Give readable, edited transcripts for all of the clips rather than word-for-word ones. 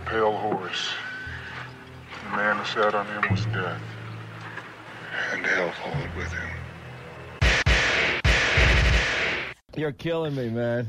pale horse. The man who sat on him was death, and hell followed with him. You're killing me, man.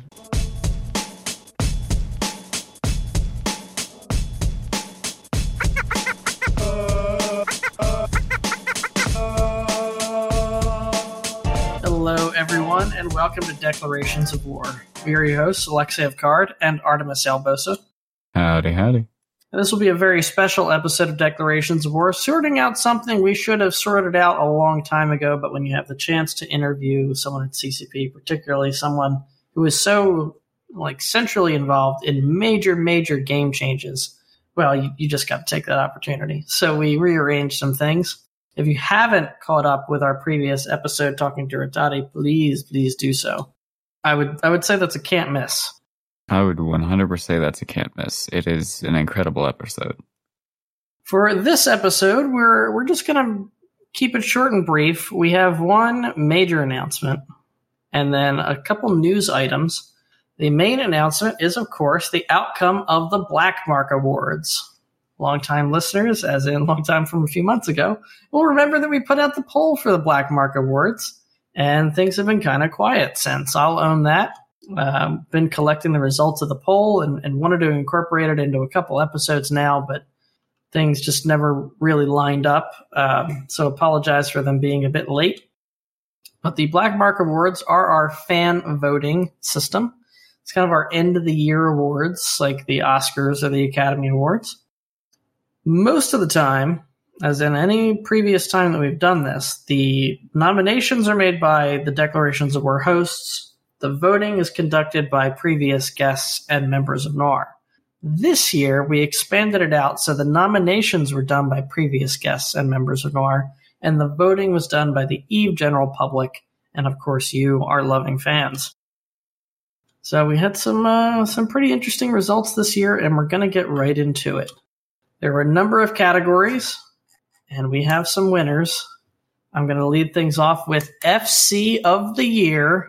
Hello, everyone, and welcome to Declarations of War. We are your hosts, Alexei of Card and Artemis Albosa. Howdy, howdy. And this will be a very special episode of Declarations of War, sorting out something we should have sorted out a long time ago, but when you have the chance to interview someone at CCP, particularly someone who is so centrally involved in major game changes, well, you just got to take that opportunity. So we rearranged some things. If you haven't caught up with our previous episode talking to Radati, please do so. I would say that's a can't miss. I would 100% say that's a can't miss. It is an incredible episode. For this episode, we're just going to keep it short and brief. We have one major announcement and then a couple news items. The main announcement is, of course, the outcome of the Black Mark Awards. Longtime listeners, as in long time from a few months ago, will remember that we put out the poll for the Black Mark Awards, and things have been kind of quiet since. I'll own that. Been collecting the results of the poll and wanted to incorporate it into a couple episodes now, but things just never really lined up. So apologize for them being a bit late. But the Black Mark Awards are our fan voting system. It's kind of our end of the year awards, like the Oscars or the Academy Awards. Most of the time, as in any previous time that we've done this, the nominations are made by the Declarations of War hosts. The voting is conducted by previous guests and members of NOIR. This year, we expanded it out so the nominations were done by previous guests and members of NOIR, and the voting was done by the EVE general public, and of course you, our loving fans. So we had some pretty interesting results this year, and we're going to get right into it. There were a number of categories, and we have some winners. I'm going to lead things off with FC of the Year,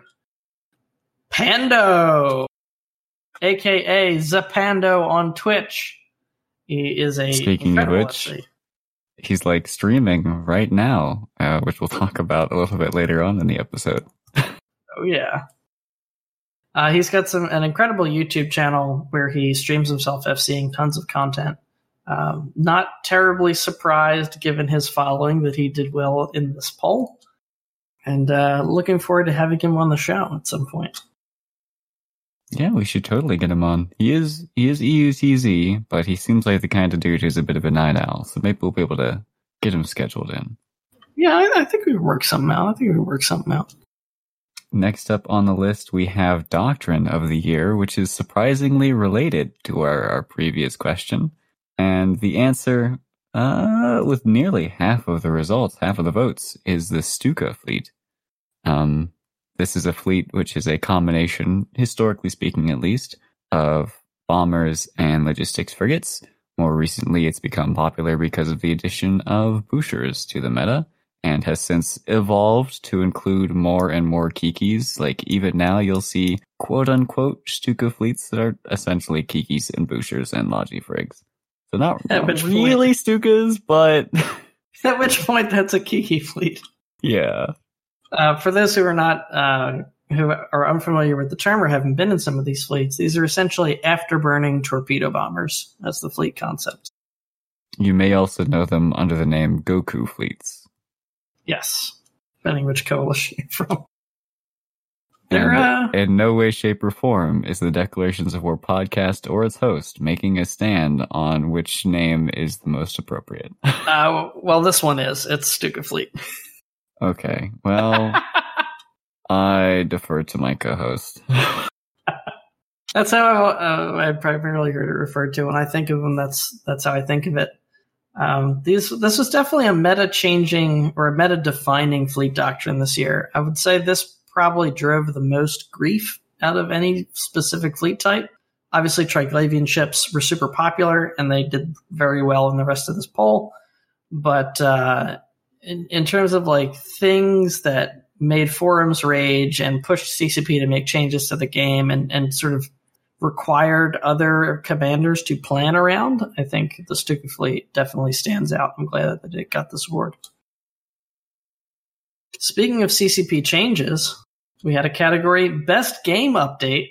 Pando, a.k.a. Zapando on Twitch. He is a... Speaking of which, he's streaming right now, which we'll talk about a little bit later on in the episode. Oh, yeah. He's got an incredible YouTube channel where he streams himself FCing tons of content. Not terribly surprised, given his following, that he did well in this poll. And looking forward to having him on the show at some point. Yeah, we should totally get him on. He is EUTZ, but he seems like the kind of dude who's a bit of a night owl, so maybe we'll be able to get him scheduled in. Yeah, I think we can work something out. Next up on the list, we have Doctrine of the Year, which is surprisingly related to our previous question. And the answer, with nearly half of the results, half of the votes, is the Stuka fleet. This is a fleet which is a combination, historically speaking at least, of bombers and logistics frigates. More recently, it's become popular because of the addition of Bouchers to the meta, and has since evolved to include more and more Kikis. Even now, you'll see quote-unquote Stuka fleets that are essentially Kikis and Bouchers and Logi frigs. So not really Stukas, but... At which point, that's a Kiki fleet. Yeah. For those who are who are unfamiliar with the term or haven't been in some of these fleets, these are essentially afterburning torpedo bombers. That's the fleet concept. You may also know them under the name Goku fleets. Yes, depending which coalition you're from. And in no way, shape, or form is the Declarations of War podcast or its host making a stand on which name is the most appropriate. Well, this one is. It's Stuka Fleet. Okay, well, I defer to my co-host. That's how I primarily heard it referred to. When I think of them, that's how I think of it. This was definitely a meta-changing or a meta-defining fleet doctrine this year. I would say this probably drove the most grief out of any specific fleet type. Obviously, Triglavian ships were super popular, and they did very well in the rest of this poll. But in terms of things that made forums rage and pushed CCP to make changes to the game and sort of required other commanders to plan around, I think the Stuka fleet definitely stands out. I'm glad that it got this award. Speaking of CCP changes, we had a category Best Game Update.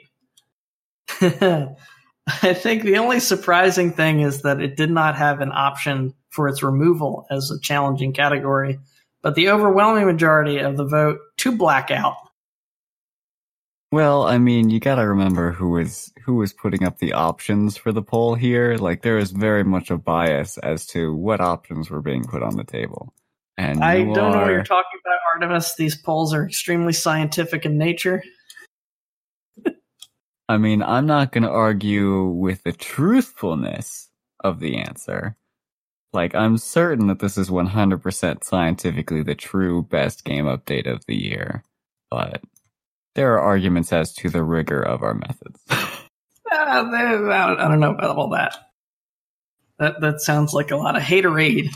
I think the only surprising thing is that it did not have an option for its removal as a challenging category, but the overwhelming majority of the vote to Blackout. Well, I mean, you gotta remember who was putting up the options for the poll here. Like, there is very much a bias as to what options were being put on the table. And I don't know what you're talking about, Artemis. These polls are extremely scientific in nature. I mean, I'm not going to argue with the truthfulness of the answer. Like, I'm certain that this is 100% scientifically the true best game update of the year. But there are arguments as to the rigor of our methods. I don't know about all that. That sounds like a lot of haterade.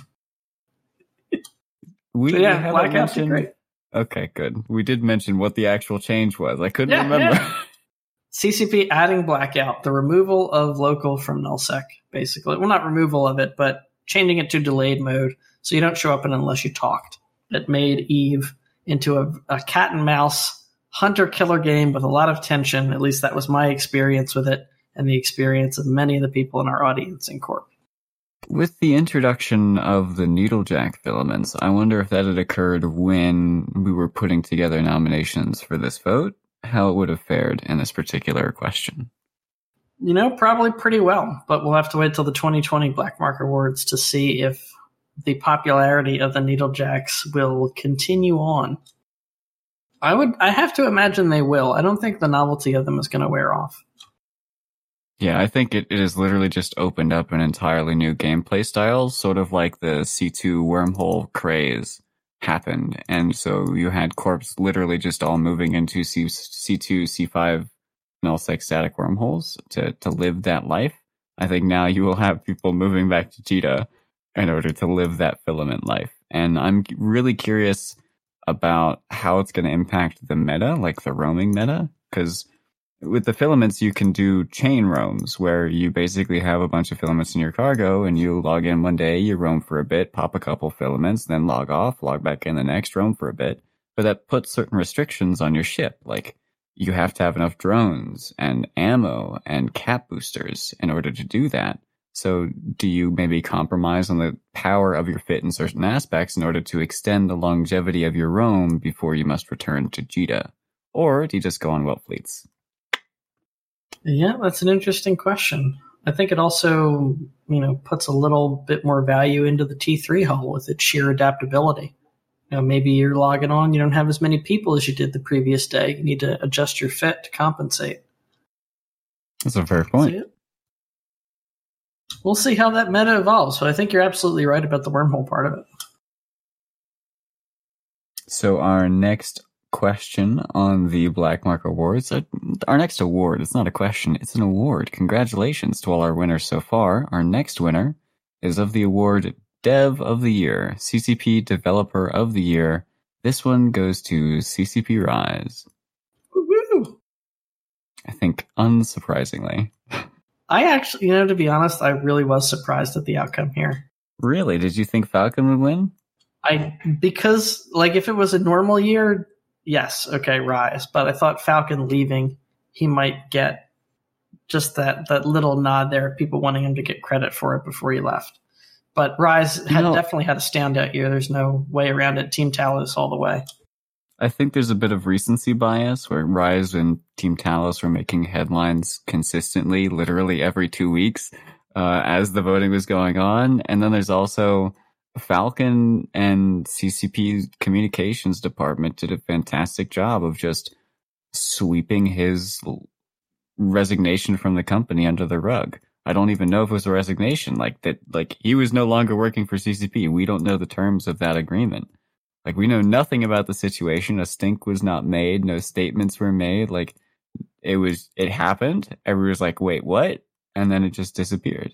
Yeah, Blackout's great. Okay, good. We did mention what the actual change was. I couldn't remember. Yeah. CCP adding Blackout, the removal of local from nullsec, basically. Well, not removal of it, but changing it to delayed mode so you don't show up in unless you talked. It made EVE into a cat and mouse hunter-killer game with a lot of tension. At least that was my experience with it and the experience of many of the people in our audience in Corp. With the introduction of the Needlejack filaments, I wonder if that had occurred when we were putting together nominations for this vote, how it would have fared in this particular question. You know, probably pretty well, but we'll have to wait till the 2020 Black Mark Awards to see if the popularity of the Needlejacks will continue on. I have to imagine they will. I don't think the novelty of them is going to wear off. Yeah, I think it has literally just opened up an entirely new gameplay style, sort of like the C2 wormhole craze happened. And so you had Corps literally just all moving into C2, C5 nullsec static wormholes to live that life. I think now you will have people moving back to JITA in order to live that filament life. And I'm really curious about how it's going to impact the meta, like the roaming meta, because with the filaments, you can do chain roams where you basically have a bunch of filaments in your cargo and you log in one day, you roam for a bit, pop a couple filaments, then log off, log back in the next, roam for a bit. But that puts certain restrictions on your ship. Like, you have to have enough drones and ammo and cap boosters in order to do that. So do you maybe compromise on the power of your fit in certain aspects in order to extend the longevity of your roam before you must return to JITA? Or do you just go on whelp fleets? Yeah, that's an interesting question. I think it also, puts a little bit more value into the T3 hull with its sheer adaptability. Maybe you're logging on, you don't have as many people as you did the previous day. You need to adjust your fit to compensate. That's a fair point. We'll see how that meta evolves, but I think you're absolutely right about the wormhole part of it. So our next question on the Black Mark Awards, our next award, it's not a question, it's an award. Congratulations to all our winners so far. Our next winner is of the award Dev of the Year, CCP Developer of the Year. This one goes to CCP Rise. Woo-hoo! I think unsurprisingly. I actually, to be honest, I really was surprised at the outcome here. Really? Did you think Falcon would win? Because if it was a normal year, yes, okay, Rise. But I thought Falcon leaving, he might get just that little nod there of people wanting him to get credit for it before he left. But Rise definitely had a standout year. There's no way around it. Team Talos all the way. I think there's a bit of recency bias where Rise and Team Talos were making headlines consistently, literally every 2 weeks, as the voting was going on. And then there's also Falcon and CCP communications department did a fantastic job of just sweeping his resignation from the company under the rug. I don't even know if it was a resignation, like he was no longer working for CCP. We don't know the terms of that agreement. Like, we know nothing about the situation. A stink was not made. No statements were made. Like, it happened. Everyone was like, wait, what? And then it just disappeared.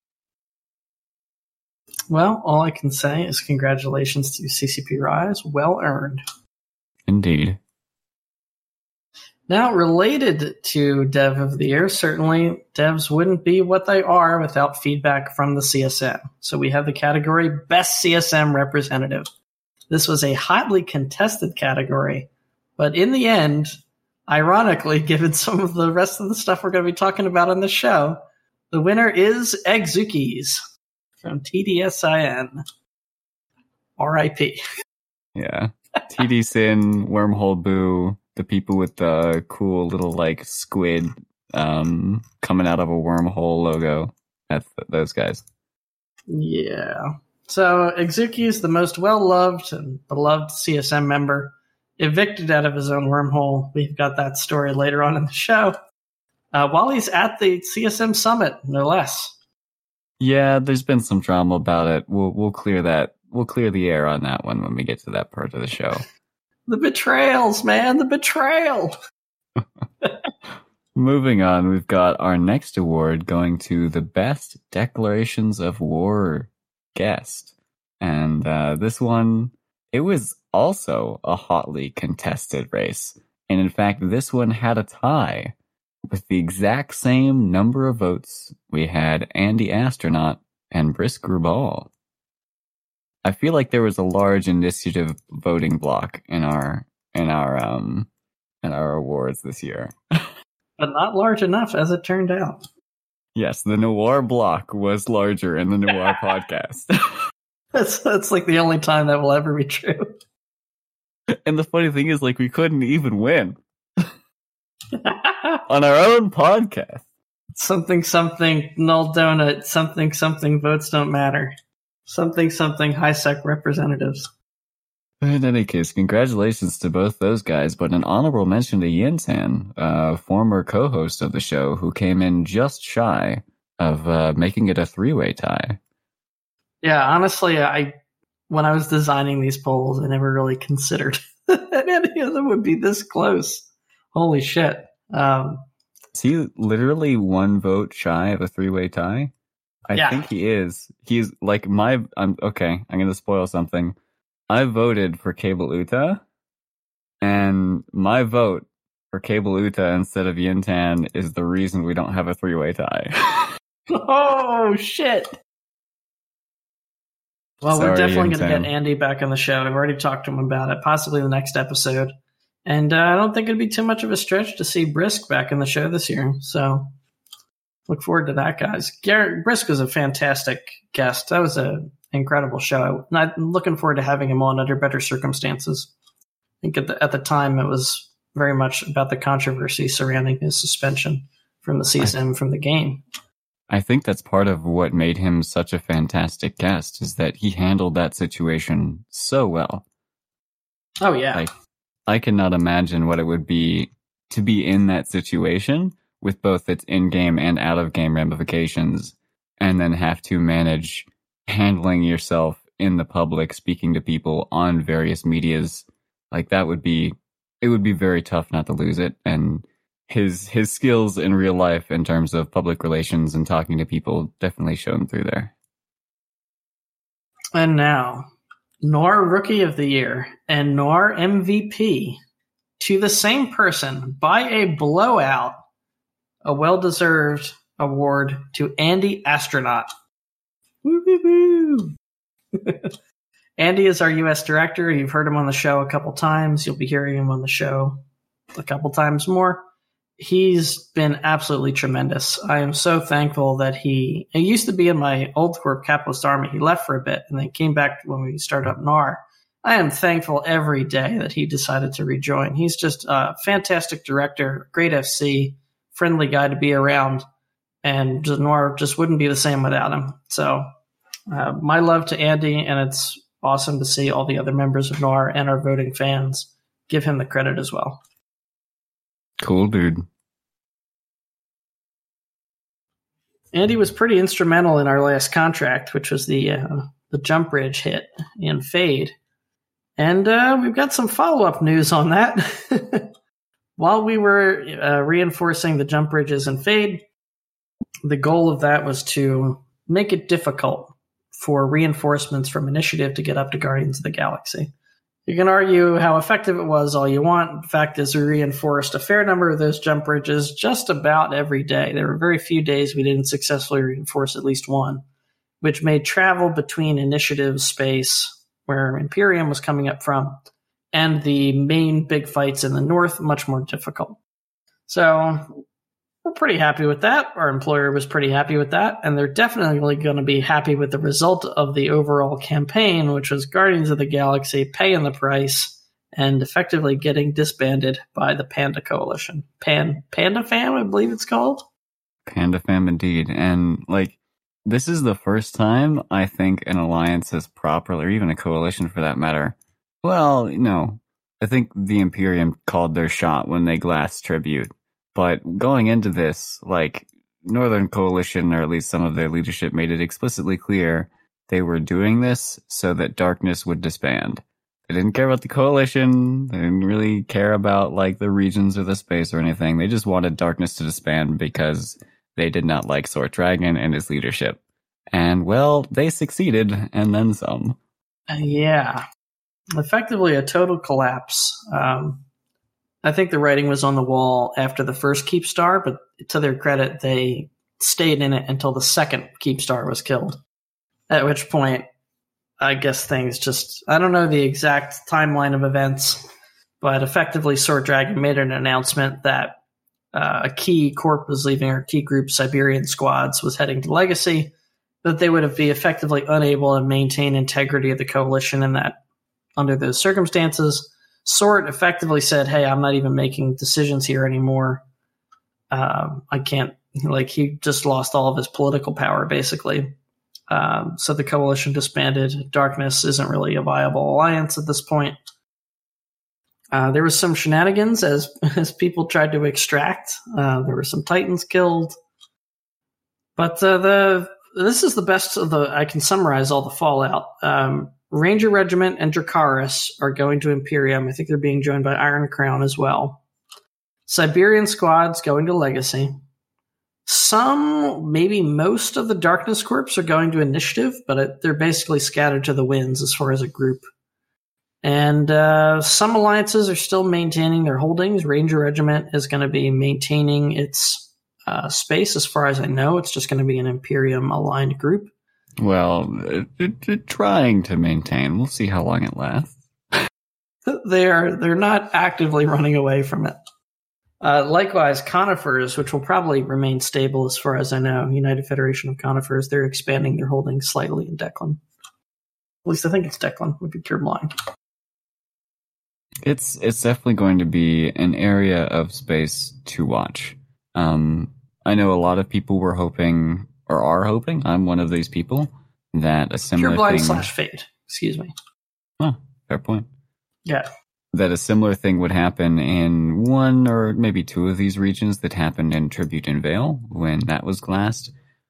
Well, all I can say is congratulations to CCP Rise. Well earned. Indeed. Now, related to Dev of the Year, certainly devs wouldn't be what they are without feedback from the CSM. So we have the category Best CSM Representative. This was a hotly contested category, but in the end, ironically, given some of the rest of the stuff we're going to be talking about on the show, the winner is Exukis from TDSIN. R.I.P. Yeah. TD Sin, Wormhole Boo, the people with the cool little like squid coming out of a wormhole logo. That's those guys. Yeah. So Exuki is the most well-loved and beloved CSM member, evicted out of his own wormhole. We've got that story later on in the show. While he's at the CSM Summit, no less. Yeah, there's been some drama about it. We'll clear that. We'll clear the air on that one when we get to that part of the show. The betrayals, man, the betrayal. Moving on, we've got our next award going to the Best Declarations of War guest. And this one, it was also a hotly contested race. And in fact, this one had a tie. With the exact same number of votes, we had Andy Astronaut and Brisk Grubal. I feel like there was a large initiative voting block in our awards this year. But not large enough, as it turned out. Yes, the Noir block was larger in the Noir podcast. That's like the only time that will ever be true. And the funny thing is, like, we couldn't even win. On our own podcast. Something, null donut, something, votes don't matter. Something, high sec representatives. In any case, congratulations to both those guys, but an honorable mention to Yin-Tan, former co-host of the show, who came in just shy of making it a three-way tie. Yeah, honestly, when I was designing these polls, I never really considered that any of them would be this close. Holy shit. Is he literally one vote shy of a three-way tie? I think he is. He's like I'm going to spoil something. I voted for Cable Uta, and my vote for Cable Uta instead of Yin-Tan is the reason we don't have a three-way tie. Oh, shit. Well, Sorry, we're definitely going to Yin-Tan. get Andy back on the show. I've already talked to him about it, possibly the next episode. And I don't think it'd be too much of a stretch to see Brisk back in the show this year. So look forward to that, guys. Garrett Brisk was a fantastic guest. That was an incredible show. I'm looking forward to having him on under better circumstances. I think at the time it was very much about the controversy surrounding his suspension from the CSM from the game. I think that's part of what made him such a fantastic guest, is that he handled that situation so well. Oh, yeah. I cannot imagine what it would be to be in that situation with both its in-game and out-of-game ramifications, and then have to manage handling yourself in the public, speaking to people on various medias. Like, it would be very tough not to lose it. And his skills in real life in terms of public relations and talking to people definitely shone through there. And now, Noir Rookie of the Year and Noir MVP to the same person by a blowout, a well-deserved award to Andy Astronaut. Woo-hoo-hoo. Andy is our U.S. director. You've heard him on the show a couple times. You'll be hearing him on the show a couple times more. He's been absolutely tremendous. I am so thankful that he used to be in my old Corp Capitalist Army. He left for a bit and then came back when we started up NAR. I am thankful every day that he decided to rejoin. He's just a fantastic director, great FC, friendly guy to be around, and NAR just wouldn't be the same without him. So my love to Andy, and it's awesome to see all the other members of NAR and our voting fans give him the credit as well. Cool, dude. Andy was pretty instrumental in our last contract, which was the Jump Bridge hit in Fade. And we've got some follow-up news on that. While we were reinforcing the Jump Bridges in Fade, the goal of that was to make it difficult for reinforcements from Initiative to get up to Guardians of the Galaxy. You can argue how effective it was all you want. The fact is, we reinforced a fair number of those jump bridges just about every day. There were very few days we didn't successfully reinforce at least one, which made travel between initiative space, where Imperium was coming up from, and the main big fights in the north much more difficult. So we're pretty happy with that. Our employer was pretty happy with that, and they're definitely going to be happy with the result of the overall campaign, which was Guardians of the Galaxy paying the price and effectively getting disbanded by the Panda Coalition. Panda Fam, I believe it's called. Panda Fam, indeed. And, this is the first time I think an alliance has properly, or even a coalition for that matter. Well, no. I think the Imperium called their shot when they glassed Tribute. But going into this, Northern Coalition, or at least some of their leadership, made it explicitly clear they were doing this so that Darkness would disband. They didn't care about the Coalition. They didn't really care about, the regions or the space or anything. They just wanted Darkness to disband because they did not like Sword Dragon and his leadership. And, well, they succeeded, and then some. Yeah. Effectively a total collapse. I think the writing was on the wall after the first Keepstar, but to their credit, they stayed in it until the second Keepstar was killed. At which point, I guess things just... I don't know the exact timeline of events, but effectively Sword Dragon made an announcement that a key corp was leaving, or key group, Siberian Squads, was heading to Legacy, that they would be effectively unable to maintain integrity of the Coalition, and that under those circumstances, Sword effectively said, hey, I'm not even making decisions here anymore. I can't, he just lost all of his political power, basically. So the Coalition disbanded. Darkness isn't really a viable alliance at this point. There was some shenanigans as people tried to extract. There were some Titans killed. But this is the best of the... I can summarize all the fallout. Ranger Regiment and Dracarys are going to Imperium. I think they're being joined by Iron Crown as well. Siberian Squad's going to Legacy. Some, maybe most of the Darkness Corps are going to Initiative, but they're basically scattered to the winds as far as a group. And some alliances are still maintaining their holdings. Ranger Regiment is going to be maintaining its space. As far as I know, it's just going to be an Imperium-aligned group. Well, trying to maintain. We'll see how long it lasts. They're not actively running away from it. Likewise, Conifers, which will probably remain stable as far as I know, United Federation of Conifers, they're expanding their holdings slightly in Declan. At least I think it's Declan, would be pure blind. It's definitely going to be an area of space to watch. I know a lot of people were hoping, or are hoping, I'm one of these people, that a similar pure blind thing... / fate, excuse me. Oh, fair point. Yeah. That a similar thing would happen in one or maybe two of these regions that happened in Tribute and Veil when that was glassed.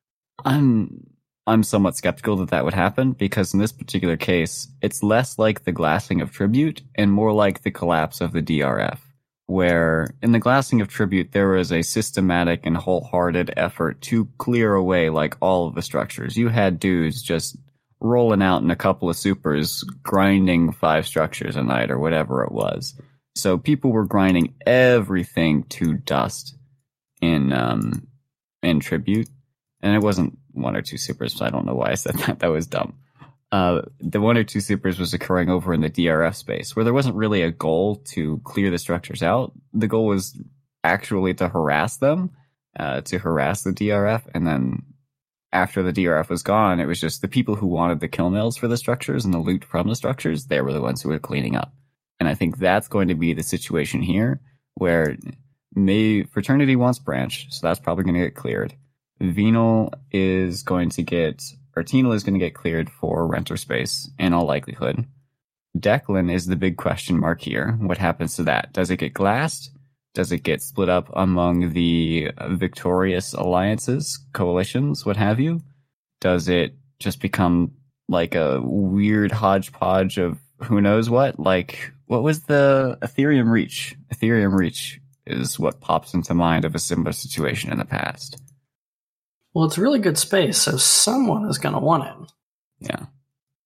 I'm somewhat skeptical that would happen, because in this particular case, it's less like the glassing of Tribute and more like the collapse of the DRF, where in the glassing of Tribute, there was a systematic and wholehearted effort to clear away all of the structures. You had dudes just rolling out in a couple of supers, grinding 5 structures a night or whatever it was. So people were grinding everything to dust in Tribute. And it wasn't 1 or 2 supers, so I don't know why I said that. That was dumb. The 1 or 2 supers was occurring over in the DRF space, where there wasn't really a goal to clear the structures out. The goal was actually to harass them, to harass the DRF, and then after the DRF was gone, it was just the people who wanted the kill mails for the structures and the loot from the structures, they were the ones who were cleaning up. And I think that's going to be the situation here, where Fraternity wants Branch, so that's probably going to get cleared. Venal is going to get, or Tenal is going to get cleared for renter space, in all likelihood. Declan is the big question mark here. What happens to that? Does it get glassed? Does it get split up among the victorious alliances, coalitions, what have you? Does it just become a weird hodgepodge of who knows what? What was the Ethereum Reach? Ethereum Reach is what pops into mind of a similar situation in the past. Well, it's really good space, so someone is going to want it. Yeah.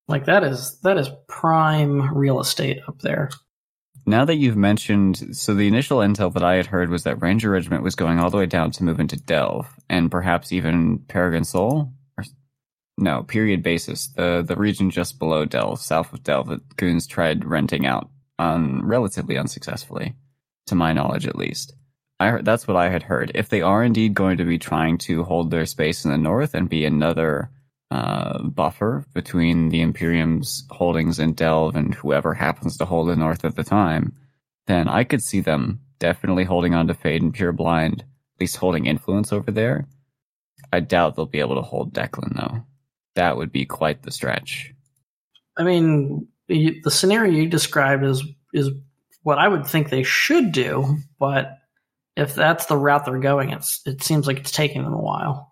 Like that is prime real estate up there. Now that you've mentioned, so the initial intel that I had heard was that Ranger Regiment was going all the way down to move into Delve, and perhaps even Peregrine Sol? No, Period Basis, the region just below Delve, south of Delve, that Goons tried renting out relatively unsuccessfully, to my knowledge at least. That's what I had heard. If they are indeed going to be trying to hold their space in the north and be another buffer between the Imperium's holdings in Delve and whoever happens to hold the north at the time, then I could see them definitely holding on to Fade and Pureblind, at least holding influence over there. I doubt they'll be able to hold Declan, though. That would be quite the stretch. I mean, the scenario you described is what I would think they should do, but if that's the route they're going, it seems like it's taking them a while.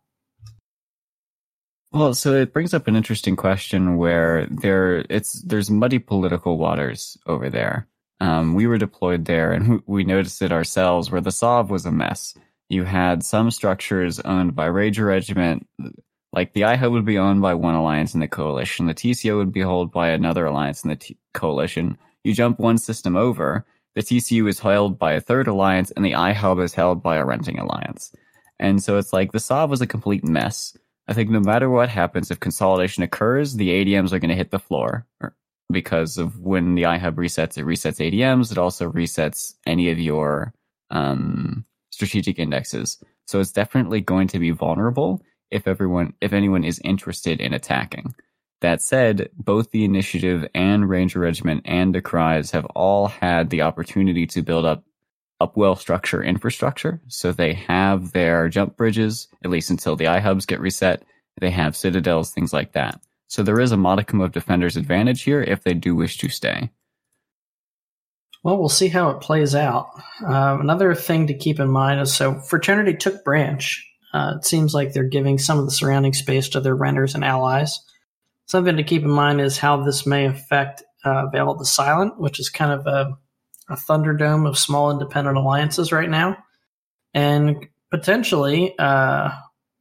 Well, so it brings up an interesting question where there's muddy political waters over there. We were deployed there, and we noticed it ourselves, where the Sov was a mess. You had some structures owned by Ranger Regiment, like the IHUB would be owned by one alliance in the coalition, the TCO would be held by another alliance in the coalition. You jump one system over, the TCU is held by a third alliance, and the IHUB is held by a renting alliance. And so it's like the Sov was a complete mess. I think no matter what happens, if consolidation occurs, the ADMs are going to hit the floor. Because of when the iHub resets, it resets ADMs. It also resets any of your strategic indexes. So it's definitely going to be vulnerable if anyone is interested in attacking. That said, both the Initiative and Ranger Regiment and Decries have all had the opportunity to build up well-structured infrastructure. So they have their jump bridges, at least until the iHubs get reset. They have citadels, things like that. So there is a modicum of defender's advantage here if they do wish to stay. Well, we'll see how it plays out. Another thing to keep in mind is, so Fraternity took Branch. It seems like they're giving some of the surrounding space to their renters and allies. Something to keep in mind is how this may affect Veil of the Silent, which is kind of a Thunderdome of small independent alliances right now. And potentially, that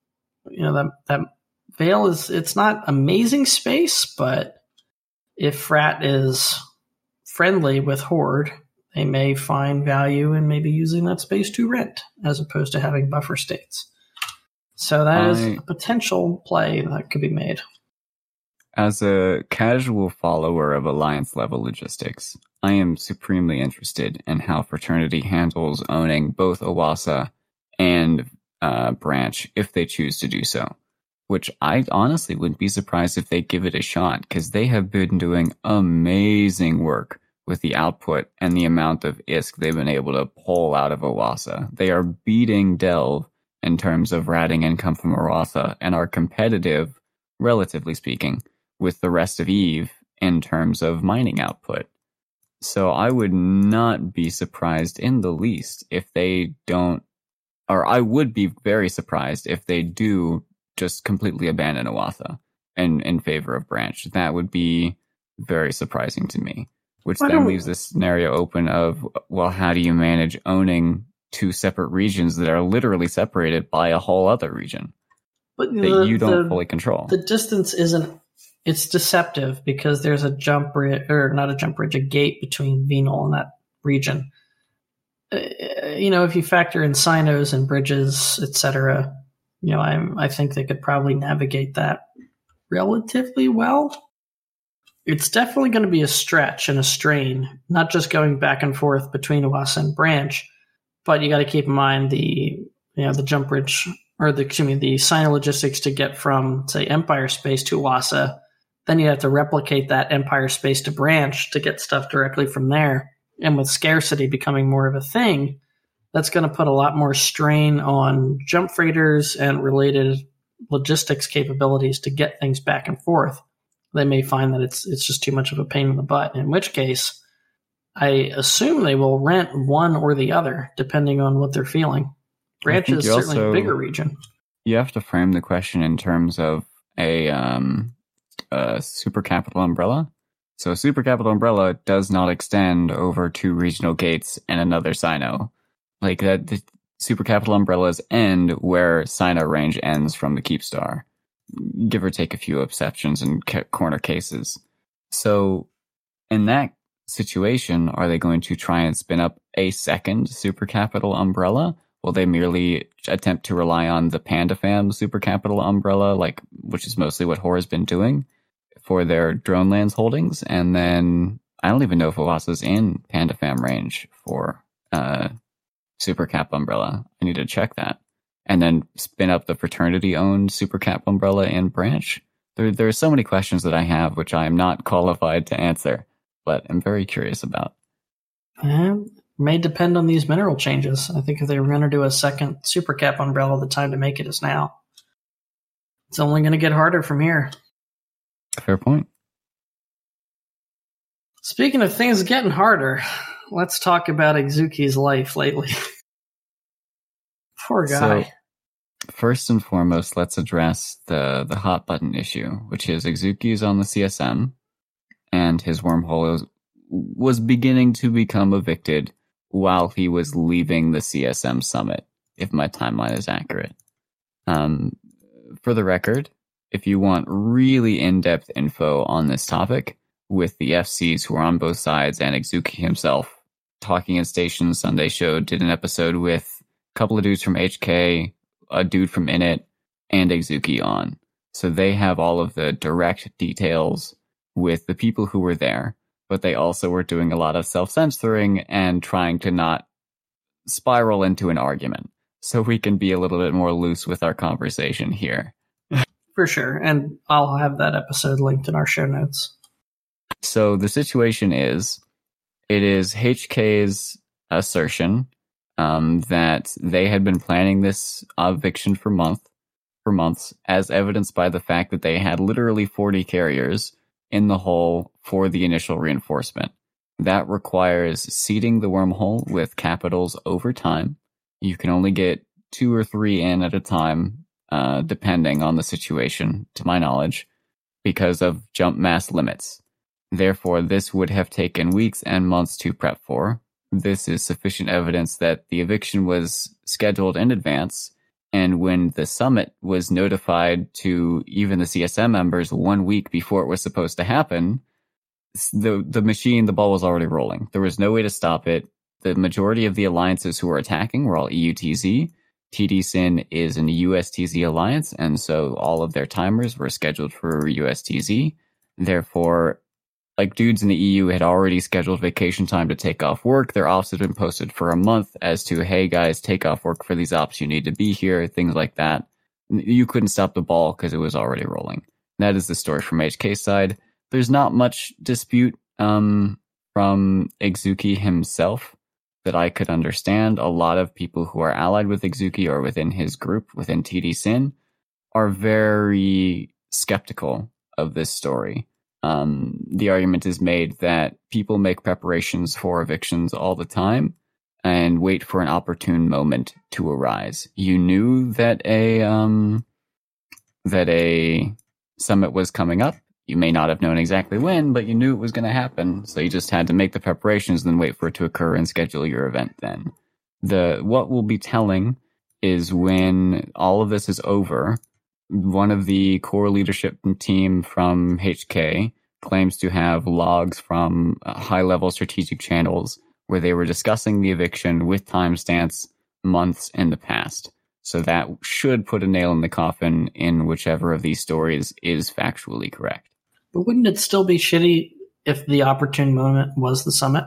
Veil it's not amazing space, but if Frat is friendly with Horde, they may find value in maybe using that space to rent as opposed to having buffer states. So that is a potential play that could be made. As a casual follower of Alliance-level logistics, I am supremely interested in how Fraternity handles owning both Owasso and Branch if they choose to do so. Which I honestly wouldn't be surprised if they give it a shot, because they have been doing amazing work with the output and the amount of ISK they've been able to pull out of Owasso. They are beating Delve in terms of ratting income from Owasso and are competitive, relatively speaking, with the rest of EVE in terms of mining output. So I would not be surprised in the least if they don't, or I would be very surprised if they do just completely abandon Owasso in favor of Branch. That would be very surprising to me, which then leaves this scenario open of, well, how do you manage owning two separate regions that are literally separated by a whole other region that you don't fully control? The distance isn't, it's deceptive because there's a jump bridge, or not a jump bridge, a gate between Venal and that region. If you factor in sinos and bridges, etc., I think they could probably navigate that relatively well. It's definitely going to be a stretch and a strain, not just going back and forth between Owasso and Branch, but you got to keep in mind the jump bridge, or the sino logistics to get from, say, Empire space to Owasso. Then you have to replicate that Empire space to Branch to get stuff directly from there. And with scarcity becoming more of a thing, that's going to put a lot more strain on jump freighters and related logistics capabilities to get things back and forth. They may find that it's just too much of a pain in the butt, in which case I assume they will rent one or the other, depending on what they're feeling. Branch is certainly a bigger region. You have to frame the question in terms of a super capital umbrella. So a super capital umbrella does not extend over two regional gates and another sino. Like that, the super capital umbrellas end where sino range ends from the Keepstar. give or take a few exceptions and corner cases. So in that situation, are they going to try and spin up a second super capital umbrella? Will they merely attempt to rely on the PandaFam super capital umbrella, which is mostly what Horror's been doing for their drone lands holdings? And then I don't even know if Owasa's in PandaFam range for super cap umbrella. I need to check that. And then spin up the fraternity-owned super cap umbrella in branch. There are so many questions that I have which I am not qualified to answer, but I'm very curious about. May depend on these mineral changes. I think if they were going to do a second super cap umbrella, the time to make it is now. It's only going to get harder from here. Fair point. Speaking of things getting harder, let's talk about Exuki's life lately. Poor guy. So, first and foremost, let's address the hot button issue, which is Exuki is on the CSM, and his wormhole was beginning to become evicted while he was leaving the CSM summit, if my timeline is accurate. For the record, if you want really in-depth info on this topic, with the FCs who are on both sides and Exuki himself, Talking in Station Sunday Show did an episode with a couple of dudes from HK, a dude from Init, and Exuki on. So they have all of the direct details with the people who were there, but they also were doing a lot of self-censoring and trying to not spiral into an argument. So we can be a little bit more loose with our conversation here. For sure. And I'll have that episode linked in our show notes. So the situation is, it is HK's assertion that they had been planning this eviction for months, as evidenced by the fact that they had literally 40 carriers in the hole for the initial reinforcement. That requires seeding the wormhole with capitals over time. You can only get 2 or 3 in at a time, depending on the situation, to my knowledge, because of jump mass limits. Therefore, this would have taken weeks and months to prep for. This is sufficient evidence that the eviction was scheduled in advance, and when the summit was notified to even the CSM members 1 week before it was supposed to happen, the ball was already rolling. There was no way to stop it. The majority of the alliances who were attacking were all EUTZ. TD-SYN is an USTZ alliance, and so all of their timers were scheduled for USTZ. Therefore, dudes in the EU had already scheduled vacation time to take off work. Their offs had been posted for a month as to, hey guys, take off work for these ops. You need to be here, things like that. You couldn't stop the ball because it was already rolling. That is the story from HK's side. There's not much dispute from Exuki himself that I could understand. A lot of people who are allied with Exuki or within his group, within TD-SYN, are very skeptical of this story. The argument is made that people make preparations for evictions all the time and wait for an opportune moment to arise. You knew that a summit was coming up. You may not have known exactly when, but you knew it was going to happen. So you just had to make the preparations and then wait for it to occur and schedule your event then. What will be telling is when all of this is over, one of the core leadership team from HK claims to have logs from high-level strategic channels where they were discussing the eviction with timestamps months in the past. So that should put a nail in the coffin in whichever of these stories is factually correct. But wouldn't it still be shitty if the opportune moment was the summit?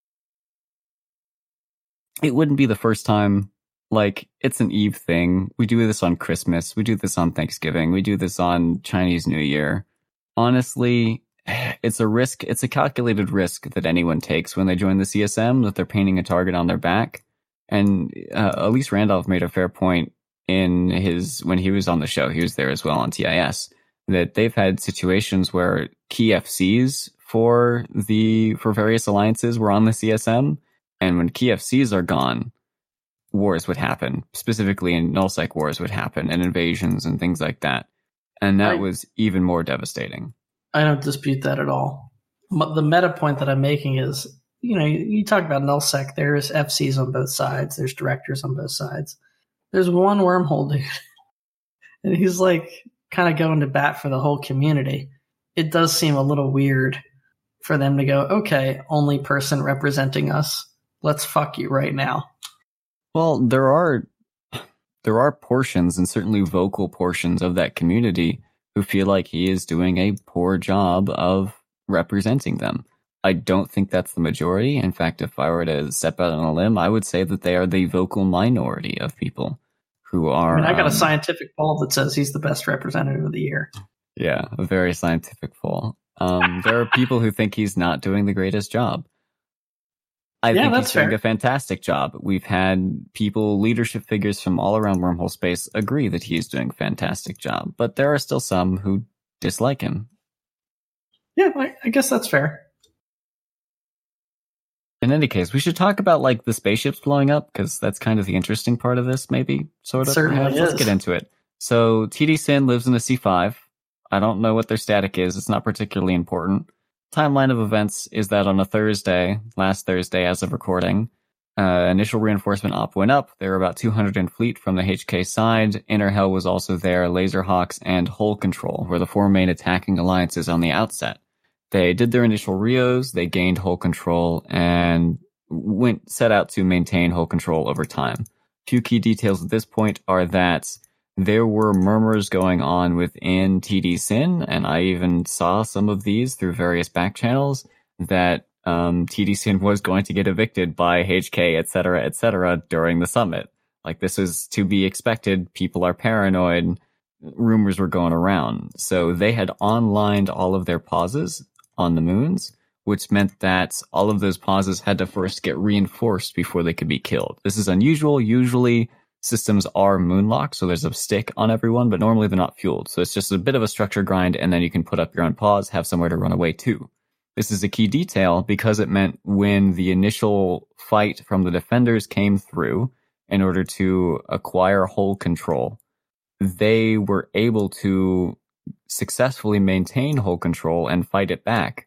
It wouldn't be the first time. It's an Eve thing. We do this on Christmas. We do this on Thanksgiving. We do this on Chinese New Year. Honestly, it's a risk. It's a calculated risk that anyone takes when they join the CSM, that they're painting a target on their back. And Elise Randolph made a fair point when he was on the show. He was there as well on TIS, that they've had situations where key FCs for various alliances were on the CSM. And when key FCs are gone, wars would happen, specifically in nullsec wars would happen, and invasions and things like that. And that was even more devastating. I don't dispute that at all. The meta point that I'm making is, you talk about nullsec, there's FCs on both sides, there's directors on both sides. There's one wormhole dude, and he's kind of going to bat for the whole community, it does seem a little weird for them to go, okay, only person representing us, let's fuck you right now. Well, there are portions, and certainly vocal portions of that community, who feel like he is doing a poor job of representing them. I don't think that's the majority. In fact, if I were to step out on a limb, I would say that they are the vocal minority of people who are... I got a scientific poll that says he's the best representative of the year. Yeah, a very scientific poll. There are people who think he's not doing the greatest job. I think he's doing a fantastic job. We've had people, leadership figures from all around wormhole space, agree that he is doing a fantastic job, but there are still some who dislike him. Yeah, I guess that's fair. In any case, we should talk about like the spaceships blowing up, because that's kind of the interesting part of this, maybe, sort of. Certainly is. Let's get into it. So TD Sin lives in a C5. I don't know what their static is. It's not particularly important. Timeline of events is that on a Thursday, last Thursday as of recording, initial reinforcement op went up. There were about 200 in fleet from the HK side. Inner Hell was also there. Laserhawks and Hull Control were the four main attacking alliances on the outset. They did their initial Rios, they gained Hull Control, and set out to maintain Hull Control over time. Few key details at this point are that there were murmurs going on within TD Sin, and I even saw some of these through various back channels, that TD Sin was going to get evicted by HK, etc., during the summit. Like, this was to be expected. People are paranoid. Rumors were going around. So they had onlined all of their pauses on the moons, which meant that all of those pauses had to first get reinforced before they could be killed. This is unusual. Usually systems are moonlocked, so there's a stick on everyone, but normally they're not fueled. So it's just a bit of a structure grind, and then you can put up your own pause, have somewhere to run away to. This is a key detail because it meant when the initial fight from the defenders came through in order to acquire Hull Control, they were able to successfully maintain Hull Control and fight it back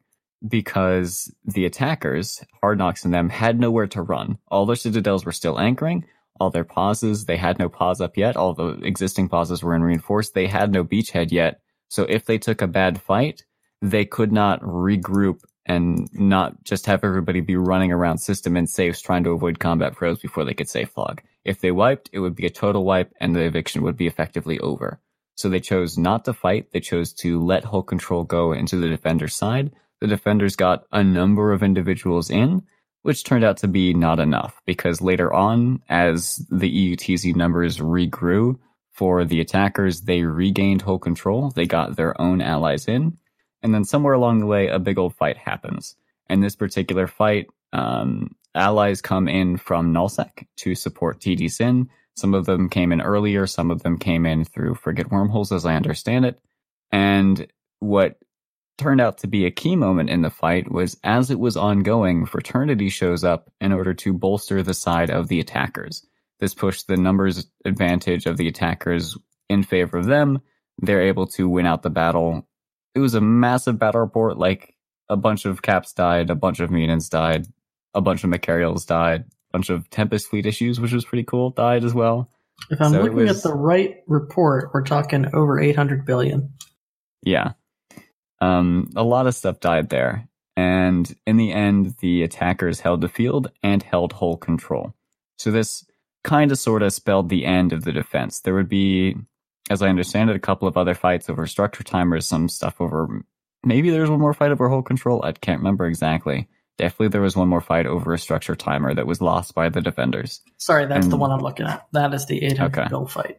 because the attackers, Hard Knocks and them, had nowhere to run. All their citadels were still anchoring. All their pauses, they had no pause up yet. All the existing pauses were in reinforced. They had no beachhead yet. So if they took a bad fight, they could not regroup and not just have everybody be running around system in safes trying to avoid combat froze before they could safe log. If they wiped, it would be a total wipe and the eviction would be effectively over. So they chose not to fight. They chose to let Hull Control go into the defender's side. The defenders got a number of individuals in, which turned out to be not enough, because later on, as the EUTZ numbers regrew for the attackers, they regained Hull Control. They got their own allies in. And then somewhere along the way, a big old fight happens. And this particular fight, allies come in from Nullsec to support TD Sin. Some of them came in earlier, some of them came in through frigate wormholes, as I understand it. And what turned out to be a key moment in the fight was, as it was ongoing, Fraternity shows up in order to bolster the side of the attackers. This pushed the numbers advantage of the attackers in favor of them. They're able to win out the battle. It was a massive battle report, like a bunch of Caps died, a bunch of Menans died, a bunch of Macarials died, bunch of Tempest fleet issues, which was pretty cool, died as well. If I'm looking at the right report, we're talking over 800 billion. Yeah. A lot of stuff died there. And in the end, the attackers held the field and held Hull Control. So this kind of sort of spelled the end of the defense. There would be, as I understand it, a couple of other fights over structure timers, some stuff over, maybe there was one more fight over Hull Control. I can't remember exactly. Definitely there was one more fight over a structure timer that was lost by the defenders. Sorry, that's the one I'm looking at. That is the 800 bill fight.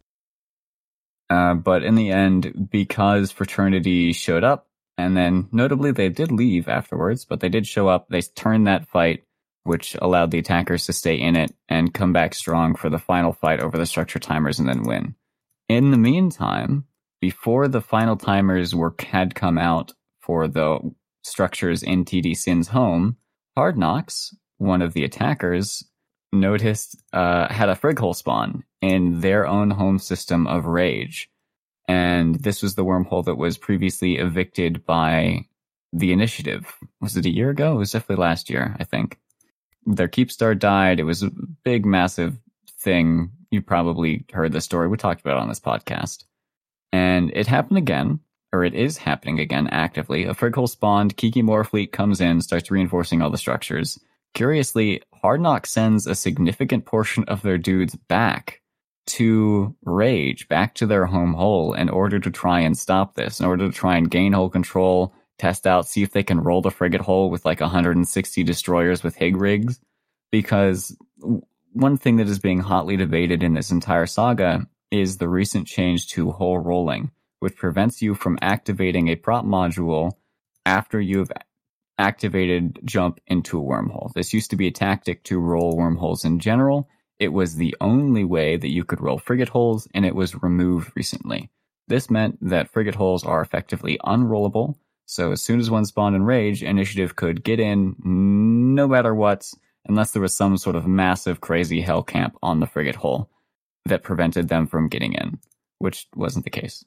But in the end, because Fraternity showed up, and then notably they did leave afterwards, but they did show up, they turned that fight, which allowed the attackers to stay in it and come back strong for the final fight over the structure timers and then win. In the meantime, before the final timers had come out for the structures in TD Sin's home, Hard Knocks, one of the attackers, noticed had a frig hole spawn in their own home system of Rage. And this was the wormhole that was previously evicted by the Initiative. Was it a year ago? It was definitely last year, I think. Their Keepstar died. It was a big, massive thing. You probably heard the story. We talked about it on this podcast. And it happened again, or it is happening again actively. A Frighole spawned, Kikimora fleet comes in, starts reinforcing all the structures. Curiously, Hardknock sends a significant portion of their dudes back to Rage, back to their home hull, in order to try and stop this, in order to try and gain hull control, test out, see if they can roll the frigate hull with like 160 destroyers with Hig rigs. Because one thing that is being hotly debated in this entire saga is the recent change to hull rolling, which prevents you from activating a prop module after you've activated jump into a wormhole. This used to be a tactic to roll wormholes in general. It was the only way that you could roll frigate hulls, and it was removed recently. This meant that frigate hulls are effectively unrollable, so as soon as one spawned in Rage, Initiative could get in no matter what, unless there was some sort of massive crazy hell camp on the frigate hull that prevented them from getting in, which wasn't the case.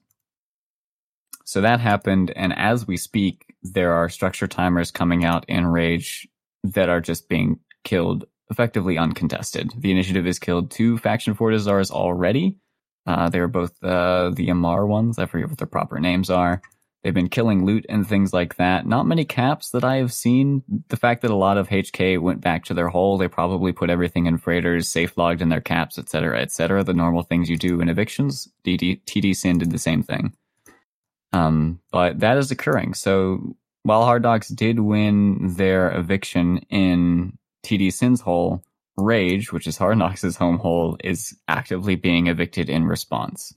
So that happened, and as we speak, there are structure timers coming out in Rage that are just being killed effectively uncontested. The Initiative has killed 2 Faction Fortizars already. They were both the Amar ones. I forget what their proper names are. They've been killing loot and things like that. Not many caps that I have seen. The fact that a lot of HK went back to their hull, they probably put everything in freighters, safe logged in their caps, etc., etc. The normal things you do in evictions. TD Sin did the same thing. But that is occurring. So while Hard Knocks did win their eviction in TD Sin's hull, Rage, which is Hard Knocks' home hull, is actively being evicted in response.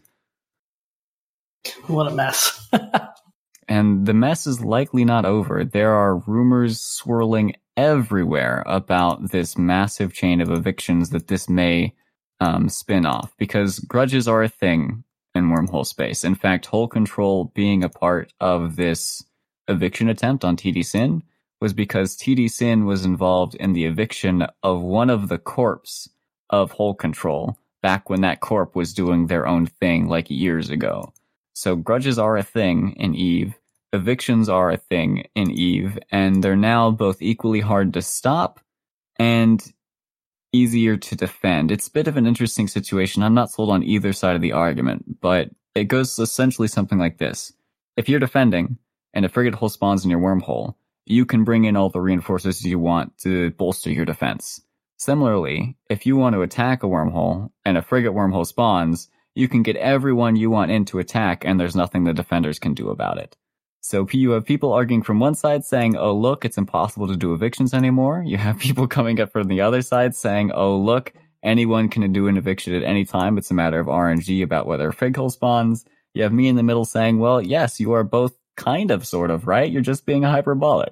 What a mess. And the mess is likely not over. There are rumors swirling everywhere about this massive chain of evictions that this may spin off, because grudges are a thing in wormhole space. In fact, hull control being a part of this eviction attempt on TD Sin was because TD Sin was involved in the eviction of one of the corps of hull control back when that corp was doing their own thing like years ago. So grudges are a thing in EVE, evictions are a thing in EVE, and they're now both equally hard to stop and easier to defend. It's a bit of an interesting situation. I'm not sold on either side of the argument, but it goes essentially something like this. If you're defending and a frigate hull spawns in your wormhole, you can bring in all the reinforcements you want to bolster your defense. Similarly, if you want to attack a wormhole and a frigate wormhole spawns, you can get everyone you want in to attack, and there's nothing the defenders can do about it. So you have people arguing from one side saying, oh, look, it's impossible to do evictions anymore. You have people coming up from the other side saying, oh, look, anyone can do an eviction at any time. It's a matter of RNG about whether a frigate hull spawns. You have me in the middle saying, well, yes, you are both kind of, sort of, right? You're just being hyperbolic.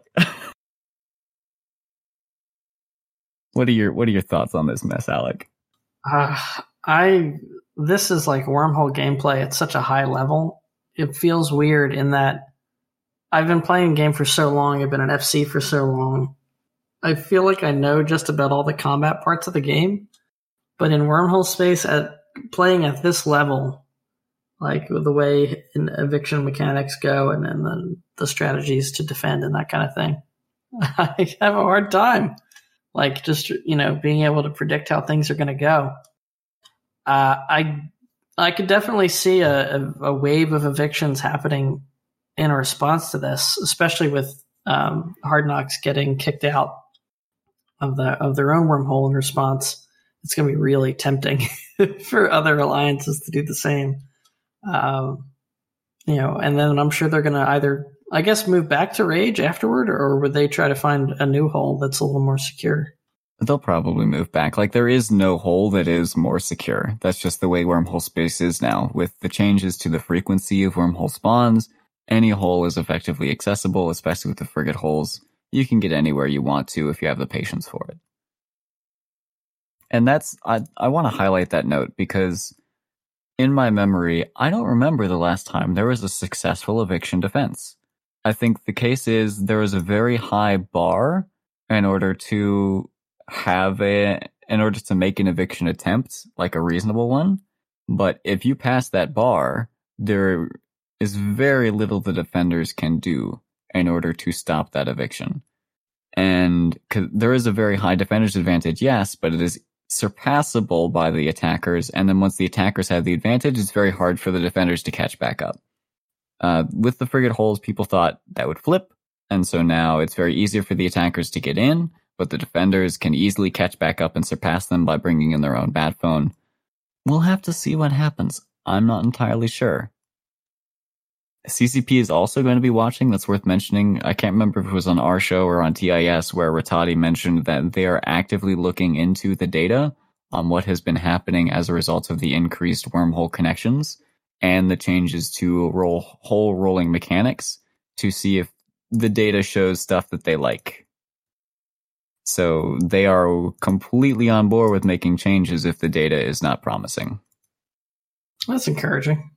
What are your thoughts on this mess, Alec? This is like wormhole gameplay at such a high level. It feels weird in that I've been playing the game for so long. I've been an FC for so long. I feel like I know just about all the combat parts of the game. But in wormhole space, playing at this level, like the way in eviction mechanics go and then the strategies to defend and that kind of thing, I have a hard time. Like just, being able to predict how things are going to go. I could definitely see a wave of evictions happening in response to this, especially with Hard Knocks getting kicked out of their own wormhole in response. It's going to be really tempting for other alliances to do the same. And then I'm sure they're going to either, I guess, move back to Rage afterward, or would they try to find a new hole that's a little more secure? They'll probably move back. Like, there is no hole that is more secure. That's just the way wormhole space is now. With the changes to the frequency of wormhole spawns, any hole is effectively accessible, especially with the frigate holes. You can get anywhere you want to if you have the patience for it. And I want to highlight that note because in my memory, I don't remember the last time there was a successful eviction defense. I think the case is there was a very high bar in order to make an eviction attempt, like a reasonable one. But if you pass that bar, there is very little the defenders can do in order to stop that eviction. And 'cause there is a very high defender's advantage, yes, but it is surpassable by the attackers, and then once the attackers have the advantage, it's very hard for the defenders to catch back up. With the frigate holes, people thought that would flip, and so now it's very easier for the attackers to get in, but the defenders can easily catch back up and surpass them by bringing in their own bat phone. We'll have to see what happens. I'm not entirely sure. CCP is also going to be watching. That's worth mentioning. I can't remember if it was on our show or on TIS where Rattati mentioned that they are actively looking into the data on what has been happening as a result of the increased wormhole connections and the changes to hole rolling mechanics to see if the data shows stuff that they like. So they are completely on board with making changes if the data is not promising. That's encouraging.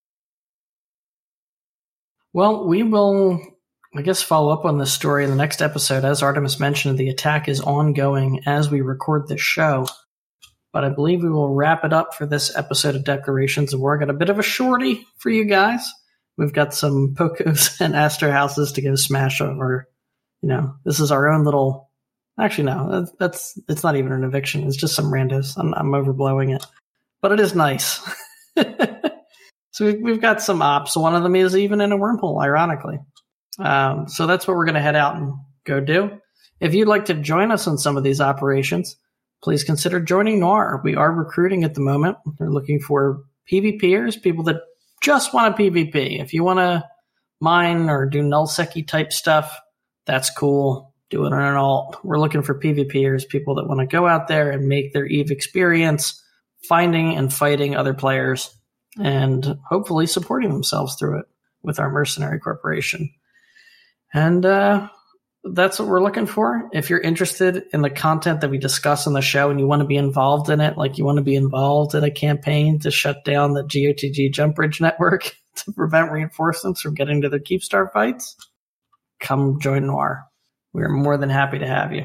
Well, we will, I guess, follow up on this story in the next episode. As Artemis mentioned, the attack is ongoing as we record this show. But I believe we will wrap it up for this episode of Declarations of War. Got a bit of a shorty for you guys. We've got some Pocos and Astor houses to go smash over. This is our own little... Actually, no, it's not even an eviction. It's just some randos. I'm overblowing it. But it is nice. So we've got some ops. One of them is even in a wormhole, ironically. So that's what we're going to head out and go do. If you'd like to join us on some of these operations, please consider joining Noir. We are recruiting at the moment. We're looking for PvPers, people that just want a PvP. If you want to mine or do nullseccy type stuff, that's cool. Do it on an alt. We're looking for PvPers, people that want to go out there and make their EVE experience, finding and fighting other players, and hopefully supporting themselves through it with our mercenary corporation. And that's what we're looking for. If you're interested in the content that we discuss on the show and you want to be involved in it, like you want to be involved in a campaign to shut down the GOTG jump bridge network to prevent reinforcements from getting to their Keepstar fights, come join Noir. We're more than happy to have you.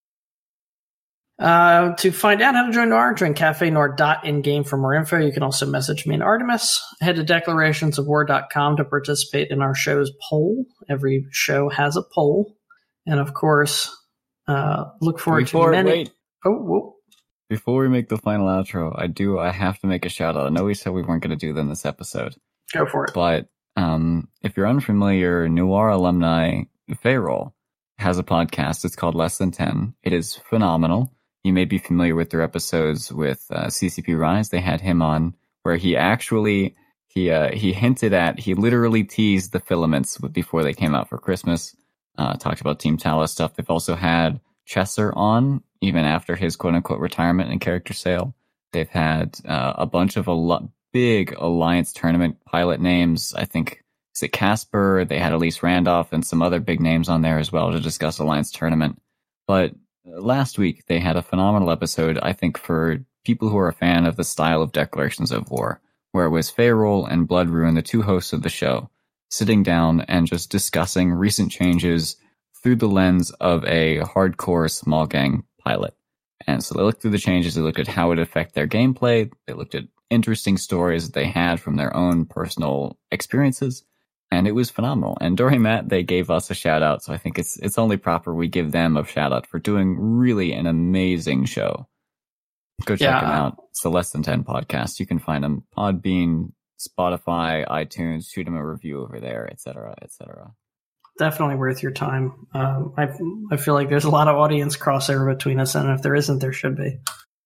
To find out how to join Noir, join cafenoir.in-game for more info. You can also message me and Artemis. Head to declarationsofwar.com to participate in our show's poll. Every show has a poll. And of course, look forward to many... Wait. Oh, whoa. Before we make the final outro, I have to make a shout out. I know we said we weren't going to do them this episode. Go for it. But if you're unfamiliar, Noir alumni Payroll has a podcast. It's called Less Than 10. It is phenomenal. You may be familiar with their episodes with CCP Rise. They had him on where he actually, he hinted at, he literally teased the filaments before they came out for Christmas. Talked about Team Talos stuff. They've also had Chesser on, even after his quote-unquote retirement and character sale. They've had a bunch of big Alliance tournament pilot names. I think, is it Casper? They had Elise Randolph and some other big names on there as well to discuss Alliance tournament. But last week, they had a phenomenal episode, I think, for people who are a fan of the style of Declarations of War, where it was Payroll and Bloodruin, the two hosts of the show, sitting down and just discussing recent changes through the lens of a hardcore small gang pilot. And so they looked through the changes, they looked at how it affected their gameplay, they looked at interesting stories that they had from their own personal experiences, and it was phenomenal. And during that, they gave us a shout out, so I think it's only proper we give them a shout out for doing really an amazing show. Go check them out. It's the Less Than 10 podcast. You can find them Podbean, Spotify, iTunes, shoot them a review over there, etc., etc. Definitely worth your time. I feel like there's a lot of audience crossover between us, and if there isn't, there should be.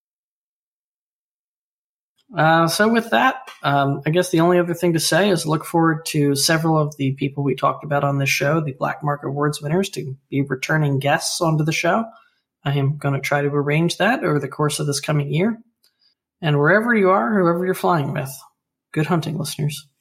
So with that, I guess the only other thing to say is look forward to several of the people we talked about on this show, the Black Market Awards winners, to be returning guests onto the show. I am going to try to arrange that over the course of this coming year. And wherever you are, whoever you're flying with, good hunting, listeners.